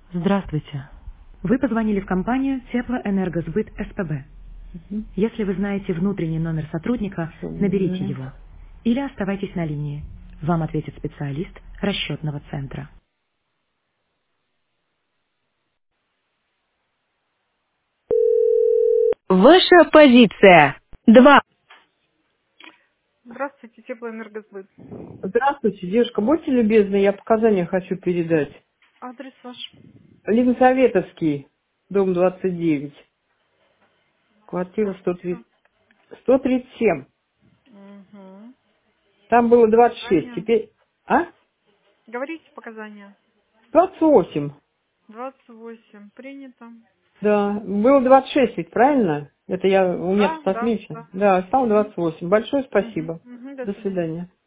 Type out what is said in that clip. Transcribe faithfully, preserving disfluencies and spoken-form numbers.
Здравствуйте. Вы позвонили в компанию Теплоэнергосбыт СПБ. Мгм. Если вы знаете внутренний номер сотрудника, наберите Мгм. его. Или оставайтесь на линии. Вам ответит специалист расчетного центра. Ваша позиция. Два. Здравствуйте, Теплоэнергосбыт. Здравствуйте, девушка, будьте любезны, я показания хочу передать. Адрес ваш. Лизаветовский, дом двадцать девять, квартира сто тридцать, сто тридцать семь. Угу. Там было двадцать шесть, Показания. теперь... А? Говорите показания. двадцать восемь. двадцать восемь. Принято. Да, было двадцать шесть ведь, правильно? Это я, у меня Да, тут да, отмечено. да. Да, стало Угу. двадцать восемь. Большое Угу. спасибо. Угу. До До свидания. свидания.